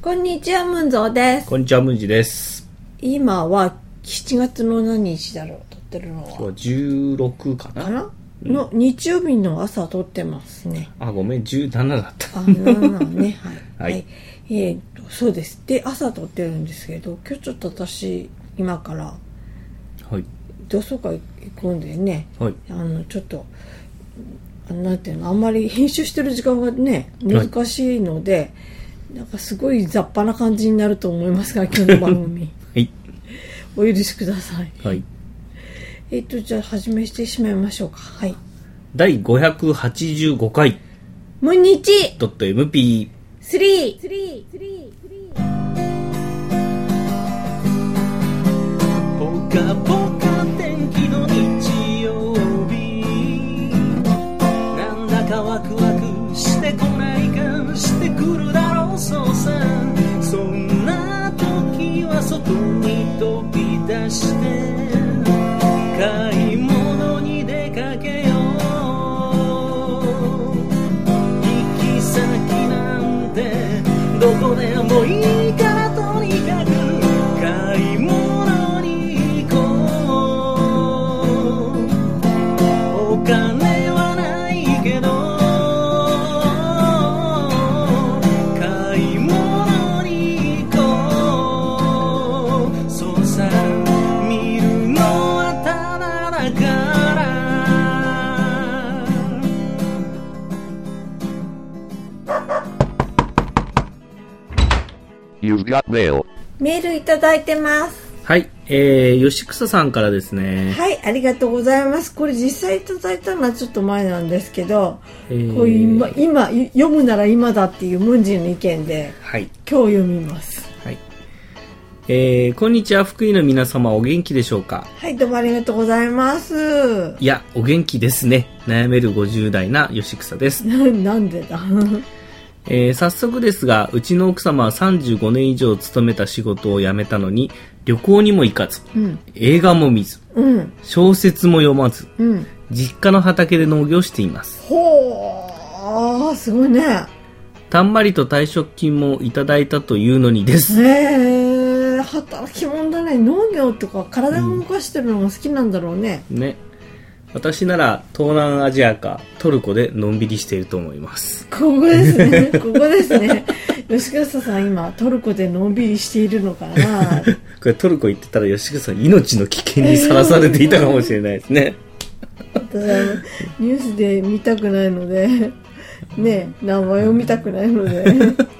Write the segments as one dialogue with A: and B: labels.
A: こんにちは、ムンゾーです。
B: こんにちは、ムンジです。
A: 今は7月の何日だろう、撮ってるのは。
B: 今日は16かな、
A: の日曜日の朝撮ってますね。
B: あ、ごめん、17だった。
A: 7ね、はい。
B: はい。
A: そうです。で、朝撮ってるんですけど、今日ちょっと私、今から、
B: はい。
A: 同窓会行くんでね、
B: はい。
A: ちょっと、なんていうの、あんまり編集してる時間がね、難しいので、なんかすごい雑把な感じになると思いますが、今日の番組。
B: はい。
A: お許しください。
B: はい。
A: じゃあ始めしてしまいましょうか。はい。
B: 第585回。
A: ムンニチ
B: .mp。
A: 3。
C: ポカポカ天気の日曜日、なんだかワクワクしてこないか、してくるだろう、そうさ。そんな時は外に飛び出して買い物に出かけよう。行き先なんてどこでもいいから、とにかく買い物に行こう。お金はないけど買い物に行こう。そうさ、見るのはただだから。
D: You've got mail.
A: メールいただいてます。
B: はい。吉草さんからですね。
A: はい、ありがとうございます。これ実際いただいたのはちょっと前なんですけど、こういう今読むなら今だっていうムンジの意見で、
B: はい。
A: 今日読みます。
B: はい。こんにちは、福井の皆様、お元気でしょうか？
A: はい、どうもありがとうございます。
B: いや、お元気ですね。悩める50代な吉草です。
A: なんでだ
B: 早速ですが、うちの奥様は35年以上勤めた仕事を辞めたのに、旅行にも行かず、映画も見ず、小説も読まず、実家の畑で農業しています。
A: ほー、すごいね。
B: たんまりと退職金もいただいたというのにです。
A: 働き者だね。農業とか体を動かしてるのが好きなんだろうね。
B: ね。私なら東南アジアかトルコでのんびりしていると思います。
A: ここですね。ここですね。吉笠さん今トルコでのんびりしているのかな。
B: これトルコ行ってたら吉笠さん命の危険にさらされていたかもしれないですね。
A: 私ニュースで見たくないのでね、名前を見たくないので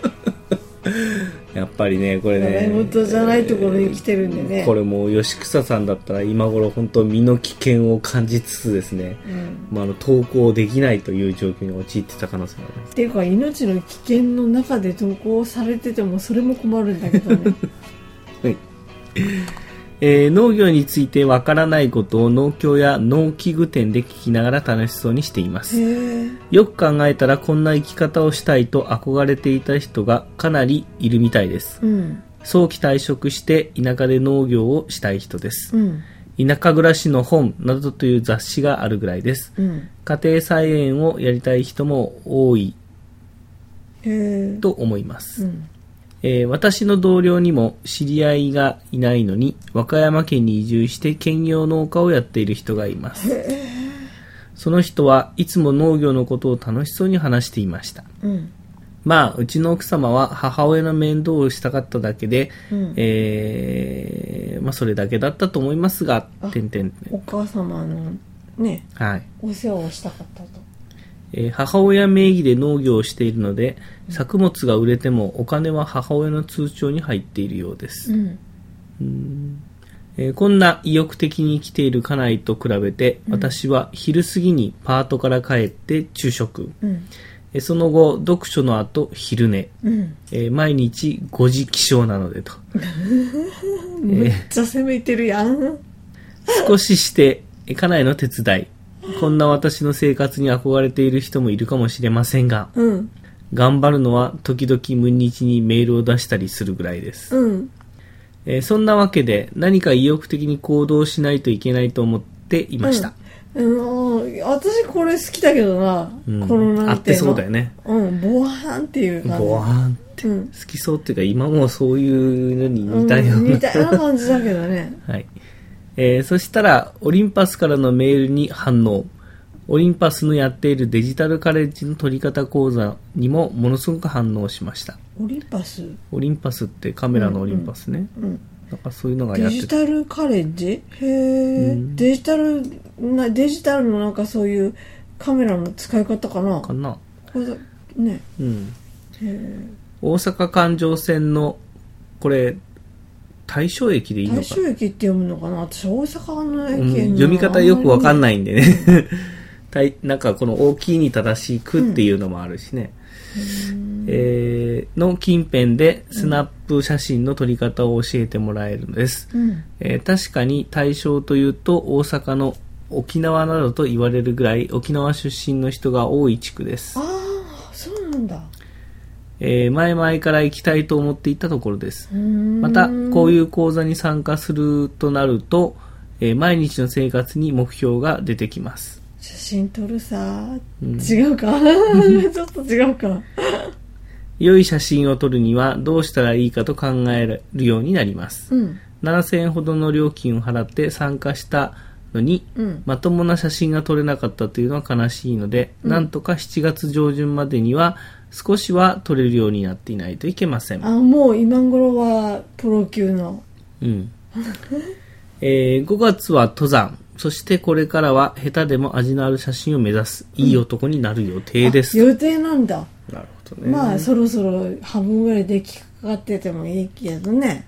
B: やっぱりね、これね、
A: 習い事じゃないところに来てるんでね。
B: これもう吉草さんだったら今頃本当身の危険を感じつつですね、登校できないという状況に陥ってた可能性があります。
A: っていうか命の危険の中で登校されててもそれも困るんだけどね。
B: はい。農業についてわからないことを農協や農機具店で聞きながら楽しそうにしています。よく考えたらこんな生き方をしたいと憧れていた人がかなりいるみたいです。早期退職して田舎で農業をしたい人です。田舎暮らしの本などという雑誌があるぐらいです。家庭菜園をやりたい人も多いと思います。私の同僚にも知り合いがいないのに和歌山県に移住して兼業農家をやっている人がいます。その人はいつも農業のことを楽しそうに話していました。まあうちの奥様は母親の面倒をしたかっただけで、それだけだったと思いますが、
A: お母様のね、
B: はい、
A: お世話をしたかったと。
B: 母親名義で農業をしているので、作物が売れてもお金は母親の通帳に入っているようです。こんな意欲的に生きている家内と比べて、私は昼過ぎにパートから帰って昼食、その後読書の後昼寝、毎日5時起床なのでと。
A: めっちゃ攻めてるやん。
B: 少しして家内の手伝い、こんな私の生活に憧れている人もいるかもしれませんが、頑張るのは時々無日にメールを出したりするぐらいです。そんなわけで何か意欲的に行動しないといけないと思っていました。
A: 私これ好きだけどな、このなんていうの
B: あってそうだよね。
A: ボワーンっていう感じ。
B: ボワーンって、好きそうっていうか、今もそういうのに似たような、
A: 似たような感じだけどね。
B: はい。そしたら、オリンパスからのメールに反応。オリンパスのやっているデジタルカレッジの取り方講座にもものすごく反応しました。
A: オリンパス
B: ってカメラのオリンパスね。なんかそういうのがやって
A: デジタルカレッジへえ、デジタルのなんかそういうカメラの使い方かなね。
B: 大阪環状線のこれ大正駅でいいのかな。
A: 大正駅って読むのかな。私大阪の駅
B: 読み方よくわかんないんでね。なんかこの大きいに正しいくっていうのもあるしね。の近辺でスナップ写真の撮り方を教えてもらえるのです。確かに大正というと大阪の沖縄などと言われるぐらい沖縄出身の人が多い地区です。
A: ああ、そうなんだ。
B: 前々から行きたいと思っていたところです。またこういう講座に参加するとなると、毎日の生活に目標が出てきます。
A: 写真撮るさ、違うかちょっと違うか。
B: 良い写真を撮るにはどうしたらいいかと考えるようになります。7000円ほどの料金を払って参加したのに、まともな写真が撮れなかったというのは悲しいので、なんとか7月上旬までには少しは撮れるようになっていないといけません。
A: もう今頃はプロ級の。
B: 5月は登山。そしてこれからは下手でも味のある写真を目指すいい男になる予定です。
A: 予定なんだ。
B: なるほどね。
A: まあそろそろ半分ぐらいできかかっててもいいけどね。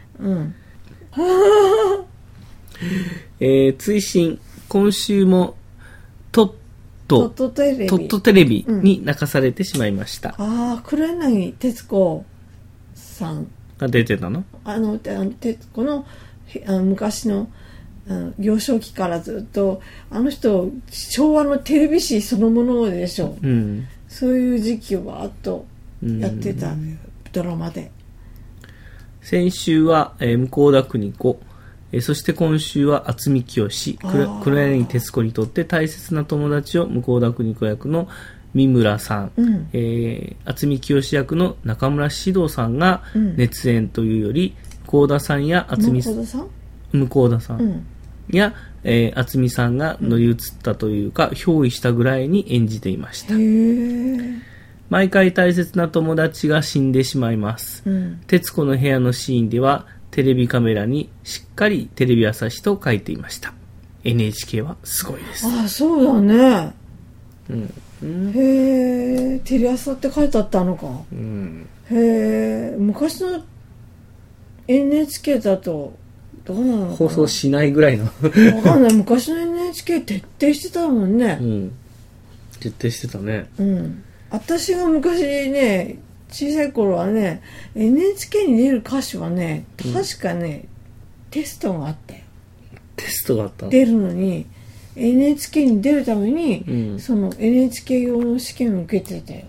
B: 追伸、今週もトットテレビに泣かされてしまいました。
A: 黒柳徹子さん
B: が出てたの？
A: 徹子の昔の幼少期からずっと人昭和のテレビ誌そのものでしょ、そういう時期をわーっとやってたドラマで、
B: 先週は、向田邦子、そして今週は渥美清、黒柳徹子にとって大切な友達を向田邦子役の三村さん、渥美清役の中村獅童さんが熱演というより、向田さんや渥美さんや、渥美さんが乗り移ったというか、憑依したぐらいに演じていました。毎回大切な友達が死んでしまいます。徹子の部屋のシーンではテレビカメラにしっかりテレビ朝日と書いていました。 NHK はすごいです。
A: そうだね。へえ、テレ朝って書いてあったのか。へえ、昔の NHK だとどうなのかな。
B: 放送しないぐらいの
A: わかんない。昔の NHK 徹底してたもんね。
B: 徹底してたね。
A: 私が昔ね、小さい頃はね、NHK に出る歌手はね、確かね、テストがあったよ。
B: テストがあった？
A: 出るのに NHK に出るために、その NHK 用の試験を受けてたよ。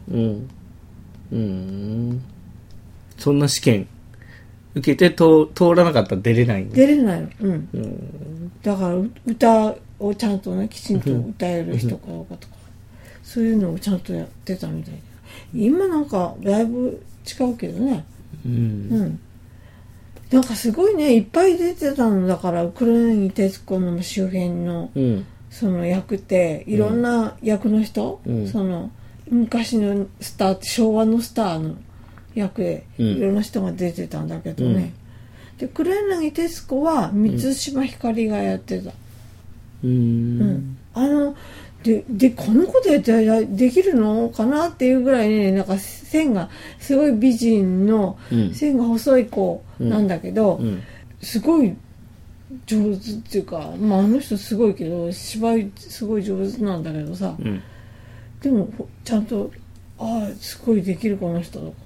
B: そんな試験受けて通らなかったら出れないんだ。
A: 出れないの。だから歌をちゃんとね、きちんと歌える人かどうかとか、そういうのをちゃんとやってたみたいで、今なんかだいぶ違うけどね。なんかすごいね、いっぱい出てたのだから、黒柳徹子の周辺の、その役っていろんな役の人、その昔のスター、昭和のスターの役でいろんな人が出てたんだけどね。で、黒柳徹子は満島ひかりがやってた。でこのことやったらできるのかなっていうぐらいね、なんか線がすごい美人の、線が細い子なんだけど、すごい上手っていうか、あの人すごいけど芝居すごい上手なんだけどさ、でもちゃんとすごいできるこの人とか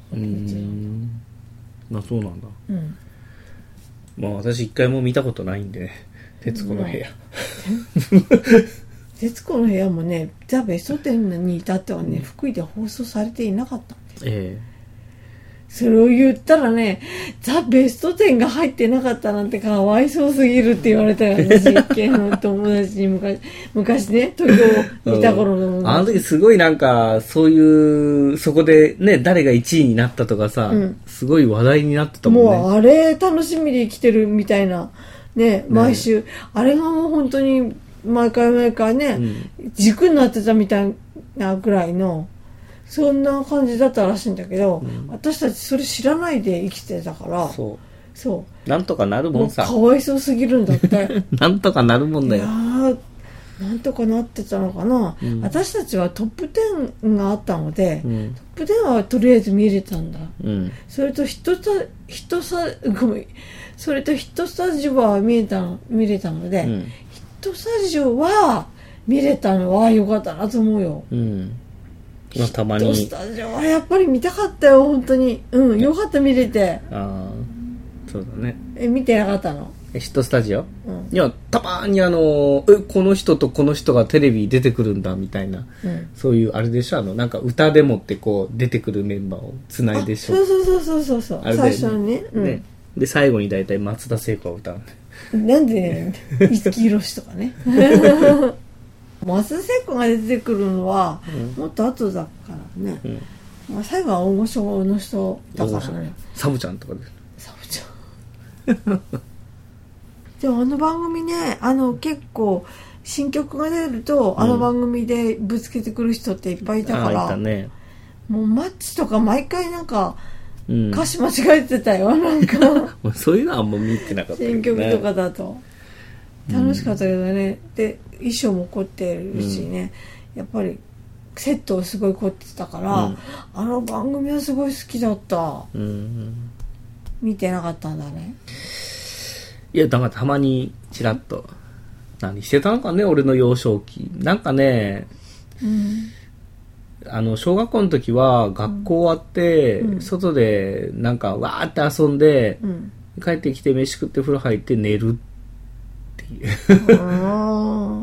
B: そうなんだ。私一回も見たことないんでね、徹子の部屋。徹子の部屋もね、ザ・ベスト10に至ってはね、福井で放送されていなかったんで、
A: それを言ったらね、ザ・ベスト10が入ってなかったなんてかわいそうすぎるって言われたよ、私、一見の友達に昔ね、東京にいた頃の、
B: あの時すごいなんか、そういう、そこでね、誰が1位になったとかさ、すごい話題になってたもんね。
A: もうあれ楽しみに生きてるみたいな、ね、毎週、あれがもう本当に毎回ね、軸になってたみたいなぐらいの、そんな感じだったらしいんだけど、私たちそれ知らないで生きてたから、そう。
B: なんとかなるもんさ。
A: かわいそうすぎるんだって。
B: なんとかなるもんだよ。
A: なんとかなってたのかな、私たちはトップ10があったので、トップ10はとりあえず見れたんだ。それとヒットスタジオは見れたので、ヒットスタジオは見れたのは良かったなと思うよ。
B: まあ、たまに
A: ヒットスタジオはやっぱり見たかったよ、本当に。よかった、見れて。
B: そうだね。
A: 見てなかったの？
B: ヒットスタジオ？いや、たまにこの人とこの人がテレビ出てくるんだみたいな、そういうあれでしょ、なんか歌でもってこう出てくるメンバーをつないでしょ。
A: そう最初にね。
B: で最後に大体松田聖子が歌う。
A: なんで五木ひろしとかね。松田聖子が出てくるのはもっと後だからね。まあ、最後は大御所の人だからね。
B: サブちゃんとかで。
A: サブちゃん。でもあの番組ね、結構新曲が出ると、あの番組でぶつけてくる人っていっぱいいたから、もうマッチとか毎回なんか歌詞間違えてたよ、なんか
B: そういうのはあんま見てなかったけどね。
A: 新曲とかだと楽しかったけどね。で衣装も凝ってるしね、やっぱりセットをすごい凝ってたから、あの番組はすごい好きだった。見てなかったんだね。
B: いや、だからたまにチラッと何してたのかね、俺の幼少期。なんかね、小学校の時は学校終わって、外でなんかわーって遊んで、帰ってきて飯食って風呂入って寝るっていう。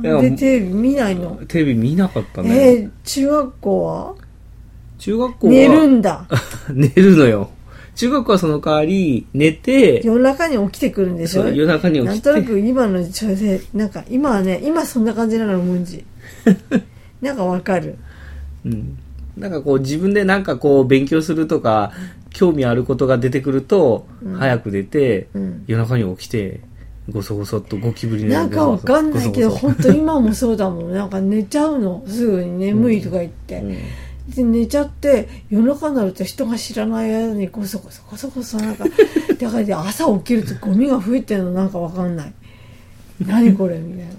A: でテレビ見ないの？
B: テレビ見なかったね。
A: 中学校は
B: 寝
A: るんだ。
B: 寝るのよ。中学校はその代わり寝て、
A: 夜中に起きてくるんでしょ。
B: 夜中に起きて、
A: なんとなく今の女性、なんか今はね、今そんな感じなの、ムンジなんかわかる。
B: なんかこう自分でなんかこう勉強するとか興味あることが出てくると、早く出て、夜中に起きてごそごそっとゴキブリの
A: なんかわかんないけど、本当今もそうだもん。なんか寝ちゃうの、すぐに眠いとか言って、で寝ちゃって夜中になると人が知らない間にゴソゴソなんかだから朝起きるとゴミが増えてるの、なんかわかんない、何これみたいな。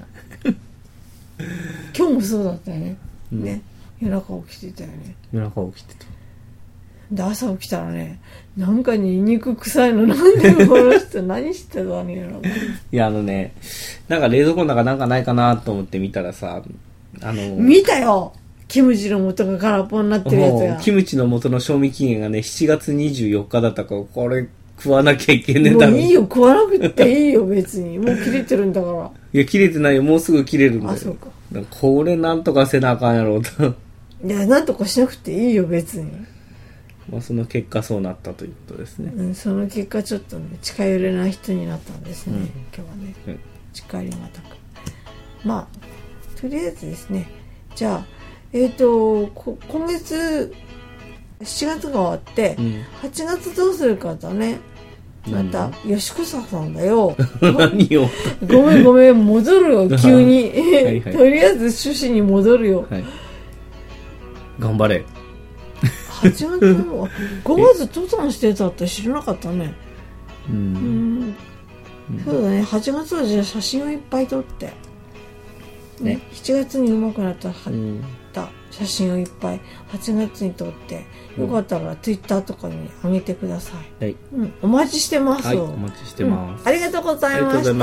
A: 今日もそうだったよね。ね、夜中起きてたよね。
B: 夜中起きてた。
A: で朝起きたらね、なんかニンニク臭いの、なんでこの人何してたのやろ。
B: いやなんか冷蔵庫の中なんかないかなと思って見たらさ、
A: 見たよ、キムチの素が空っぽになってるやつが。
B: キムチの素の賞味期限がね7月24日だったから、これ食わなきゃいけねえだろ。
A: もういいよ、食わなくていいよ別に。もう切れてるんだから。
B: いや切れてないよ、もうすぐ切れるんだよ。
A: あ、そうか。
B: これなんとかせなあかんやろうと。
A: いや、なんとかしなくていいよ別に。まあ
B: その結果そうなったということですね。
A: その結果ちょっとね、近寄れない人になったんですね、今日はね。近寄りがたく。まあとりあえずですね、じゃあ今月7月が終わって、8月どうするかだね。また吉子さんだよ。
B: 何を
A: ごめん戻るよ急に。とりあえず趣旨に戻るよ。
B: 頑張れ。
A: 8月の5月登山してたって知らなかったね。そうだね。8月はじゃあ写真をいっぱい撮ってね、7月に上手くなった写真をいっぱい8月に撮って、よかったらツイッターとかに上げてください。お待ちしてます。
B: はい、お待ちしてます。
A: ありがとうございました。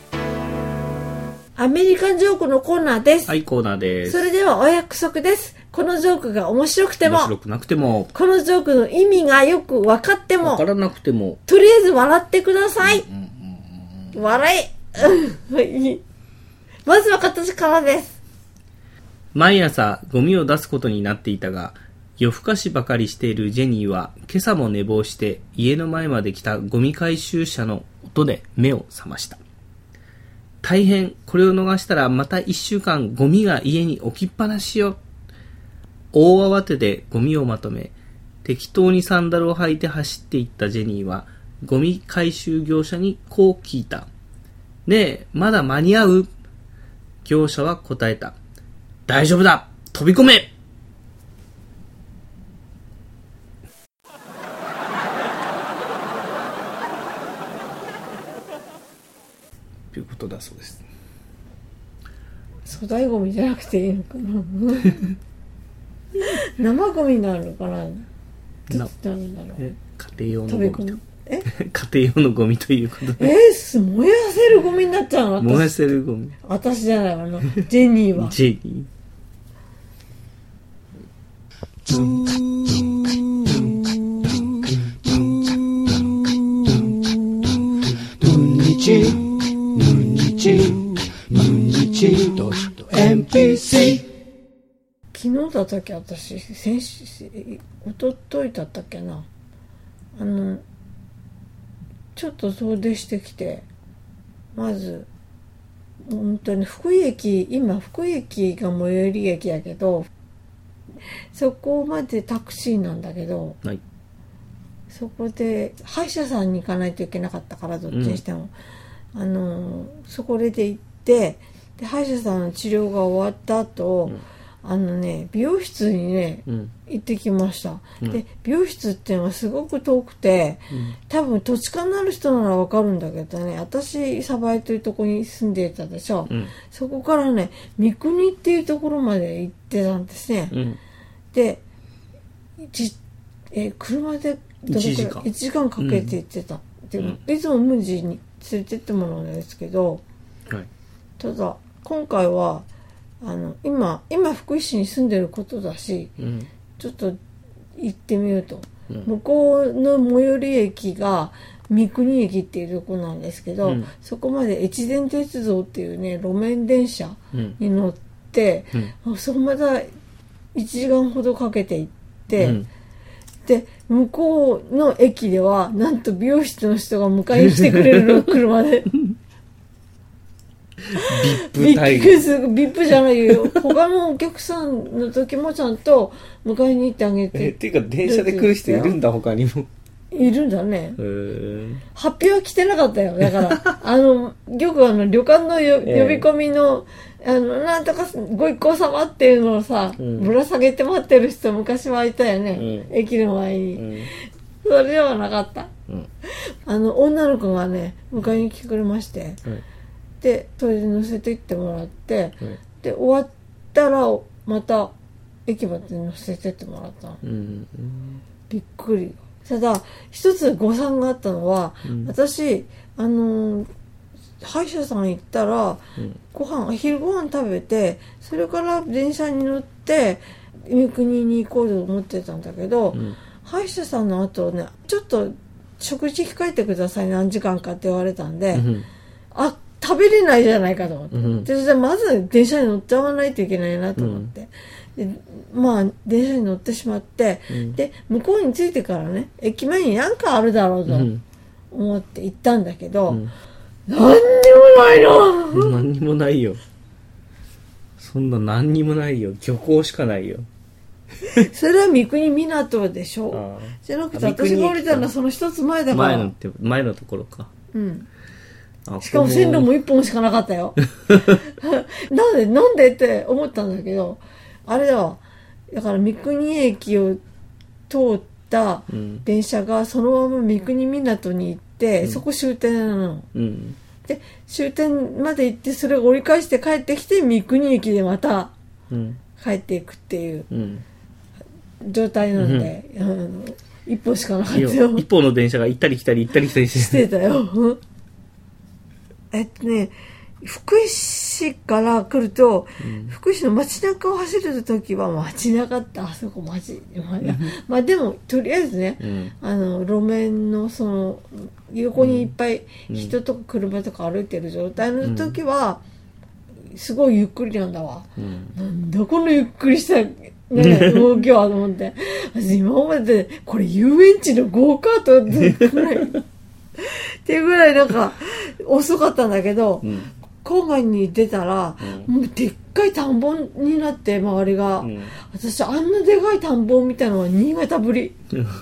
A: アメリカンジョークのコーナーです。
B: はい、コーナーです。
A: それではお約束です。 このジョークが面白くても、
B: 面白くなくても、
A: このジョークの意味がよく分かっても、
B: 分からなくても、
A: とりあえず笑ってください。笑い。まずは形からです。
B: 毎朝ゴミを出すことになっていたが、夜更かしばかりしているジェニーは今朝も寝坊して家の前まで来たゴミ回収車の音で目を覚ました。大変、これを逃したらまた1週間ゴミが家に置きっぱなしよ。大慌てでゴミをまとめ、適当にサンダルを履いて走っていったジェニーはゴミ回収業者にこう聞いた。ねえ、まだ間に合う？業者は答えた。大丈夫だ、飛び込め。ということだそうです。
A: 粗大ゴミじゃなくていいのかな生ゴミになるのかな。どっちなんだろう。
B: 家庭用のゴミと家庭用のゴミということで。
A: 燃やせるゴミになっちゃうの。
B: 燃やせるゴミ。
A: 私じゃないわな。ジェニーは。
B: ジェニー。
A: 昨日だったっけ、私先週おとといだったっけな、ちょっと遠出してきて、まず本当に福井駅、今福井駅が最寄り駅やけど、そこまでタクシーなんだけど、
B: はい、
A: そこで歯医者さんに行かないといけなかったから、どっちにしても、そこで行って、で歯医者さんの治療が終わった後、美容室にね、行ってきました。で美容室っていうのはすごく遠くて、多分土地勘のある人ならわかるんだけどね、私鯖江というところに住んでいたでしょ、そこからね三国っていうところまで行ってたんですね、で車でどれくらい1時間かけて行ってた、でいつも無事に連れてってもらうんですけど、ただ今回は今福井市に住んでることだし、ちょっと行ってみようと、向こうの最寄り駅が三国駅っていうとこなんですけど、そこまで越前鉄道っていうね路面電車に乗って、そこまた1時間ほどかけて行って、で向こうの駅ではなんと美容室の人が迎えに来てくれるの車で
B: ビ
A: ップじゃないよ。他のお客さんの時もちゃんと迎えに行ってあげて。
B: っていうか電車で来る人いるんだ、他にも。
A: いるんだね。発表は来てなかったよ。だからよく旅館の呼び込みのなんとかご一行様っていうのをさ、ぶら下げて待ってる人昔はいたよね、駅の前に、それではなかった、女の子がね迎えに来てくれまして、でそれで乗せて行ってもらって、で終わったらまた駅まで乗せてってもらったの、びっくり。ただ一つ誤算があったのは、私歯医者さん行ったら、昼ご飯食べて、それから電車に乗って三国に行こうと思ってたんだけど、歯医者さんの後ね、ちょっと食事控えてください、何時間かって言われたんで、食べれないじゃないかと思って、じゃあまず電車に乗っちゃわないといけないなと思って、で電車に乗ってしまって、で向こうに着いてからね、駅前に何かあるだろうと思って行ったんだけど、何にもないの。
B: 何にもないよ。そんな何にもないよ。漁港しかないよ。
A: それは三国港でしょ。じゃなくて私が降りたのはその一つ前だから。
B: 前のところか。
A: しかも線路も一本しかなかったよ。なんでって思ったんだけど、あれだわ。だから三国駅を通った電車がそのまま三国港に行って、そこ終点なの。で終点まで行って、それを折り返して帰ってきて三国駅でまた帰っていくっていう状態なんで、一本しかなかったよ。
B: 一本の電車が行ったり来たり行ったり来たり
A: してたよ。 福井市から来ると、福井市の街中を走るときは街中ってあそこまあでもとりあえずね、路面のその横にいっぱい人とか車とか歩いてる状態の時はすごいゆっくりなんだわ、なんだこのゆっくりした動きはと思って、私今までこれ遊園地のゴーカートってぐらいっていうぐらいなんか遅かったんだけど、郊外に出たら、もうでっかい田んぼになって周りが、私あんなでかい田んぼを見たのは新潟ぶり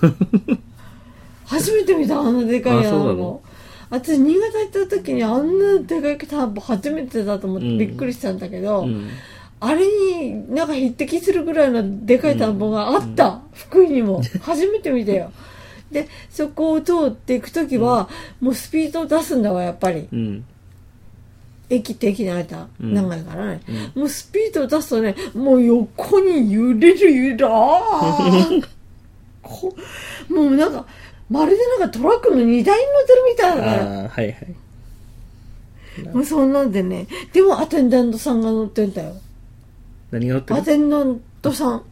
A: 初めて見たあんなでかい田んぼ。私新潟行った時にあんなでかい田んぼ初めてだと思ってびっくりしたんだけど、あれになんか匹敵するぐらいのでかい田んぼがあった、福井にも初めて見たよ。でそこを通っていく時は、もうスピードを出すんだわやっぱり、駅って駅の間長いからね、もうスピードを出すとね、もう横に揺れるもうなんかまるでなんかトラックの荷台に乗ってるみたいなね。
B: はいはい。
A: もうそんなんでね、でもアテンダントさんが乗ってんだよ。
B: 何が乗ってる？
A: アテンダントさん。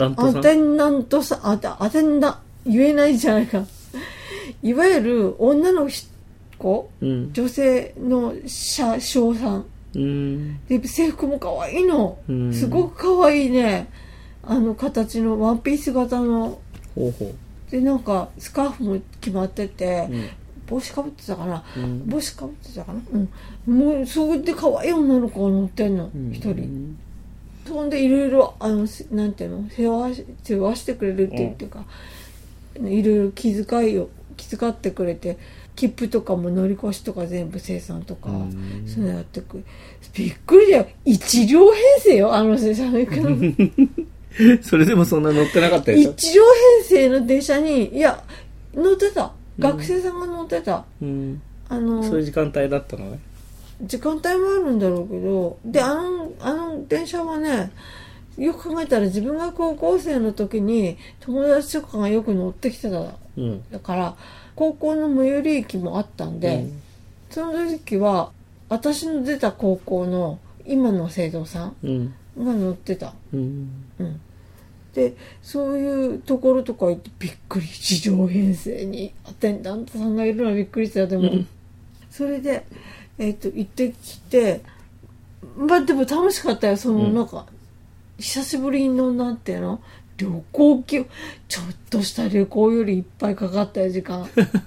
A: 言えないじゃないか。いわゆる女の子、女性の車掌さん。で制服も可愛いの。すごく可愛いね。形のワンピース型の。でなんかスカーフも決まってて、帽子かぶってたかな、もうそれで可愛い女の子が乗ってんの一人。そんでいろいろなんていうの、世話してくれるっていうか、いろいろ気遣ってくれて、切符とかも乗り越しとか全部生産とかそういうのやってくる。びっくりだよ。1両編成よ生産行くの
B: それでもそんな乗ってなかったでしょ。
A: 1両編成の電車に乗ってた。学生さんが乗ってた。そう
B: いう時間帯だったのね。
A: 時間帯もあるんだろうけど、であの電車はね、よく考えたら自分が高校生の時に友達とかがよく乗ってきてた、だから高校の最寄り駅もあったんで、その時は私の出た高校の今の生徒さんが乗ってた、でそういうところとか行ってびっくり、1両編成にアテンダントさんがいるのはびっくりした。でも、それで行ってきて、でも楽しかったよ。そのなんか、久しぶりのなんていうの、旅行ちょっとした旅行よりいっぱいかかったよ時間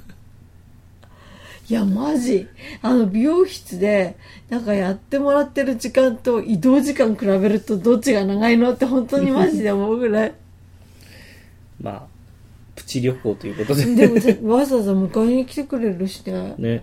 A: いやマジ美容室でなんかやってもらってる時間と移動時間比べるとどっちが長いのって本当にマジで思うぐらい
B: まあプチ旅行ということで
A: でもわざわざ迎えに来てくれるしね。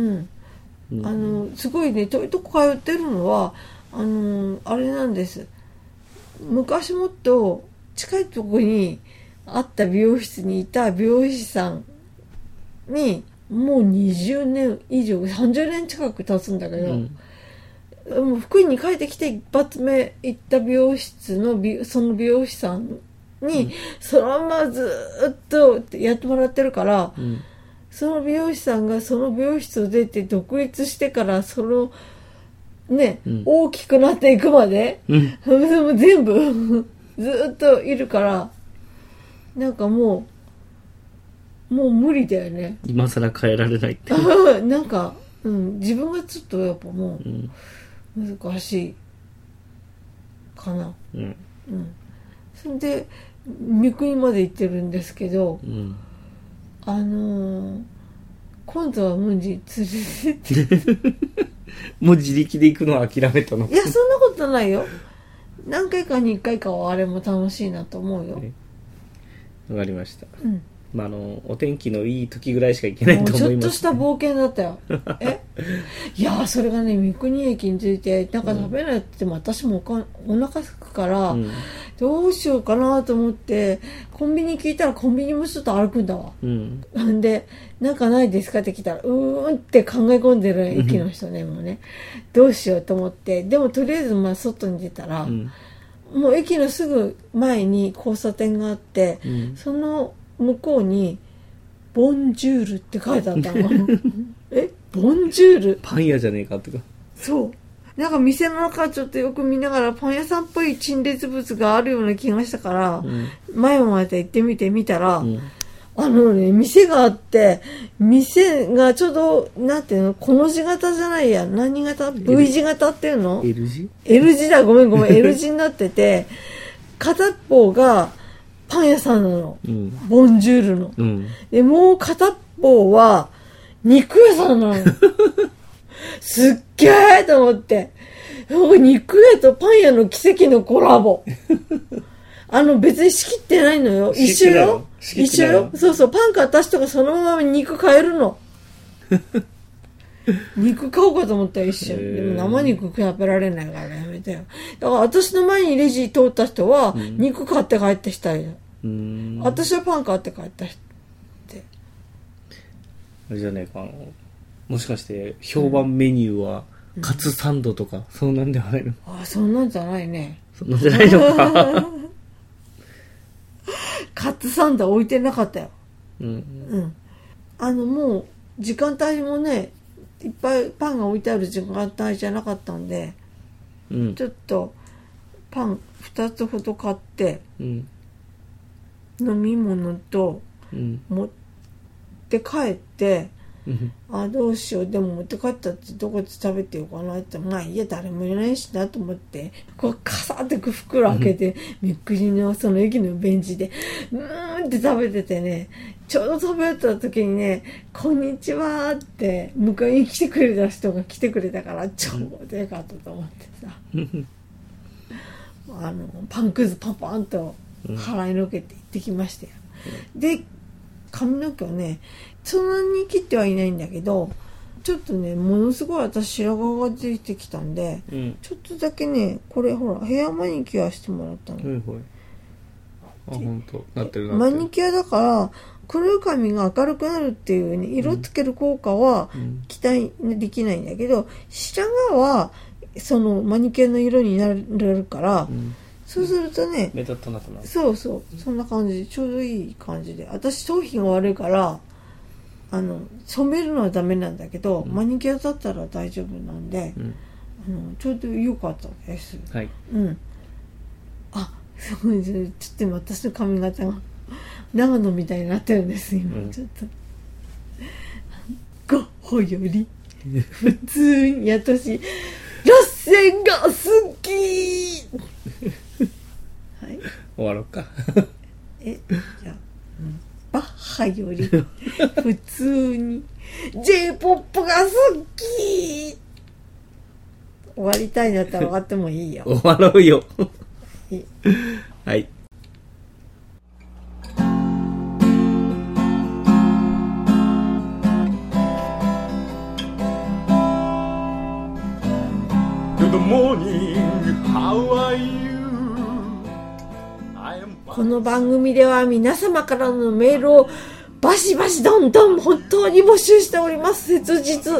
A: すごいね、遠いとこ通ってるのはあれなんです。昔もっと近いとこにあった美容室にいた美容師さんにもう20年以上30年近く経つんだけど、もう福井に帰ってきて一発目行った美容室のその美容師さんにそのままずっとやってもらってるから、その美容師さんがその美容室を出て独立してからそのね、大きくなっていくまで、全部ずっといるからなんかもう無理だよね。
B: 今更変えられないって
A: なんか、自分がちょっとやっぱもう難しいかな。それで三国まで行ってるんですけど、今度は無事連れてって
B: もう自力で行くのは諦めたの？
A: いやそんなことないよ。何回かに1回かはあれも楽しいなと思うよ。
B: わかりました。お天気のいい時ぐらいしか行けないと思います、ね、
A: ちょっとした冒険だったよいやそれがね、三国駅に着いてなんか食べないって言っても、私もお腹すくから、どうしようかなと思ってコンビニ聞いたらコンビニもちょっと歩くんだわ、でなんかないですかって聞いたらって考え込んでる駅の人ねもうねどうしようと思って、でもとりあえず外に出たら、もう駅のすぐ前に交差点があって、その向こうにボンジュールって書いてあったのボンジュール
B: パン屋じゃねえかってか
A: そうなんか店の中ちょっとよく見ながらパン屋さんっぽい陳列物があるような気がしたから、前もまで行ってみたら、店があって、店がちょうど、なんていうの、この字型じゃないや、何型 ?V 字型っていうの
B: ?L 字
A: ?L 字だ、ごめん、L 字になってて、片方がパン屋さんなの。ボンジュールの。で、もう片方は肉屋さんなの。すっげーと思って。肉屋とパン屋の奇跡のコラボ。別に仕切ってないのよ。一緒よ。一緒よ。そうそう、パン買った人がそのまま肉買えるの。肉買おうかと思ったら一緒。でも生肉食べられないからやめたよ。だから私の前にレジ通った人は、肉買って帰ってきたよ。私はパン買って帰った人って。
B: あれじゃねえか、もしかして評判メニューはカツサンドとか、そんなんではないの？
A: ああ、そんなんじゃないね。
B: そんなんじゃないのか。
A: カツサンド置いてなかったよ。もう時間帯もね、いっぱいパンが置いてある時間帯じゃなかったんで、ちょっとパン2つほど買って、飲み物と持って帰って、どうしよう、でも持って帰ったってどこで食べてようかなって、まあいや誰もいないしなと思って、こうカサって袋開けて、みっくりのその駅のベンチでって食べててね、ちょうど食べた時にね、こんにちはって迎えに来てくれた人が来てくれたから、ちょうどよかったと思ってさパンくずパンパンと払いのけて行ってきましたよ。で髪の毛をねそんなに切ってはいないんだけど、ちょっとねものすごい私白髪が出てきたんで、ちょっとだけねこれほらヘアマニキュアしてもらったの。
B: 本当なってる
A: マニキュアだから黒い髪が明るくなるっていうね色つける効果は期待できないんだけど、白髪はそのマニキュアの色になれるから、そうするとね
B: 目立たなくなる。
A: そうそんな感じ、ちょうどいい感じで、私頭皮が悪いから染めるのはダメなんだけど、マニキュアだったら大丈夫なんで、ちょうど良かったです。
B: はい。
A: そうです。ちょっと今私の髪型が長野みたいになってるんです今、ちょっとゴッホより普通に私ラッセンが好きはい、
B: 終わろうか。
A: じゃあ、バッハより普通に J-POP が好き。終わりたいんだったら終わってもいいよ。
B: 終わろうよ。はい。
A: この番組では皆様からのメールをバシバシどんどん本当に募集しております。切実。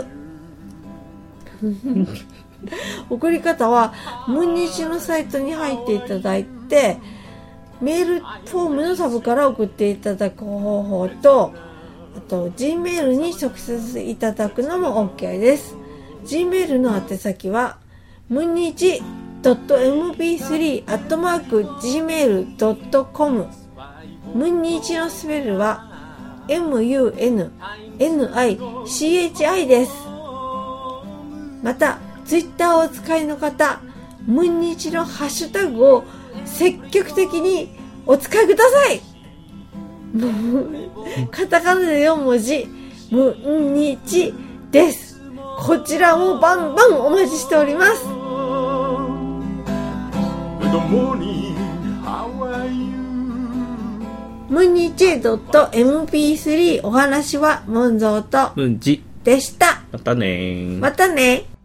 A: 送り方はムンニチのサイトに入っていただいて、メールフォームのタブから送っていただく方法と、あと Gmail に直接いただくのも OK です。Gmail の宛先はムンニチ.mp3@gmail.com、 ムンニチのスペルは MUNNICHI です。またツイッターをお使いの方、ムンニチのハッシュタグを積極的にお使いください。カタカナで4文字、ムンニチです。こちらもバンバンお待ちしております。ムンニチ .mp3 お話はムンゾーと
B: ムンジ
A: でした。
B: またね。
A: またね。